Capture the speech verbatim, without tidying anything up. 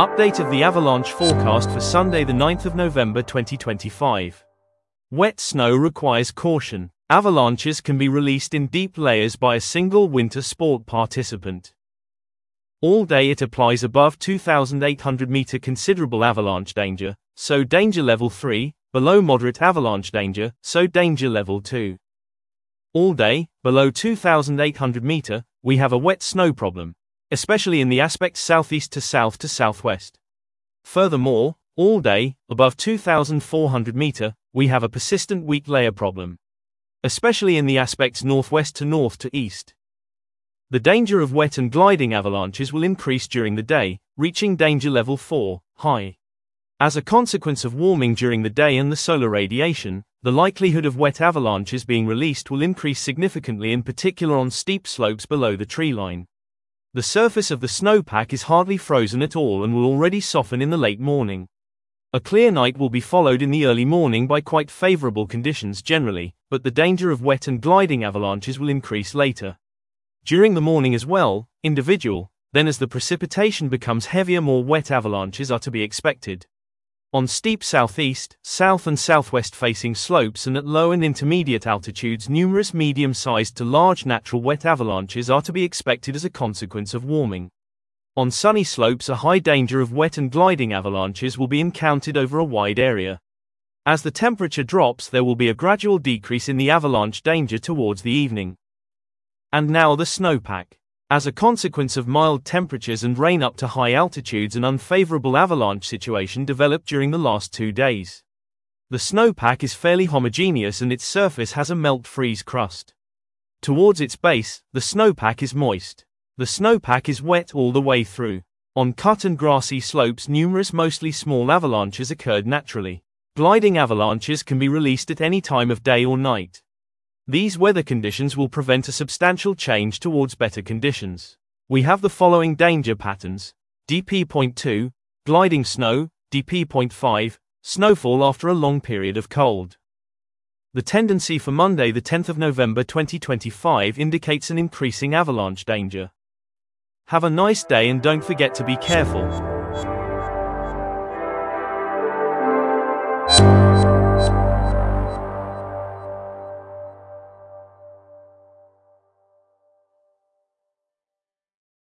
Update of the avalanche forecast for Sunday the ninth of November twenty twenty-five. Wet snow requires caution. Avalanches can be released in deep layers by a single winter sport participant. All day it applies above two thousand eight hundred meter considerable avalanche danger, so danger level three, below moderate avalanche danger, so danger level two. All day, below two thousand eight hundred meter, we have a wet snow problem, especially in the aspects southeast to south to southwest. Furthermore, all day, above two thousand four hundred meter, we have a persistent weak layer problem, especially in the aspects northwest to north to east. The danger of wet and gliding avalanches will increase during the day, reaching danger level four, high. As a consequence of warming during the day and the solar radiation, the likelihood of wet avalanches being released will increase significantly, in particular on steep slopes below the tree line. The surface of the snowpack is hardly frozen at all and will already soften in the late morning. A clear night will be followed in the early morning by quite favorable conditions generally, but the danger of wet and gliding avalanches will increase later. During the morning as well, individual, then as the precipitation becomes heavier, more wet avalanches are to be expected. On steep southeast, south and southwest facing slopes and at low and intermediate altitudes, numerous medium-sized to large natural wet avalanches are to be expected as a consequence of warming. On sunny slopes, a high danger of wet and gliding avalanches will be encountered over a wide area. As the temperature drops, there will be a gradual decrease in the avalanche danger towards the evening. And now the snowpack. As a consequence of mild temperatures and rain up to high altitudes, an unfavorable avalanche situation developed during the last two days. The snowpack is fairly homogeneous and its surface has a melt-freeze crust. Towards its base, the snowpack is moist. The snowpack is wet all the way through. On cut and grassy slopes, numerous mostly small avalanches occurred naturally. Gliding avalanches can be released at any time of day or night. These weather conditions will prevent a substantial change towards better conditions. We have the following danger patterns: D P zero point two, gliding snow, D P zero point five, snowfall after a long period of cold. The tendency for Monday the tenth of November twenty twenty-five indicates an increasing avalanche danger. Have a nice day and don't forget to be careful.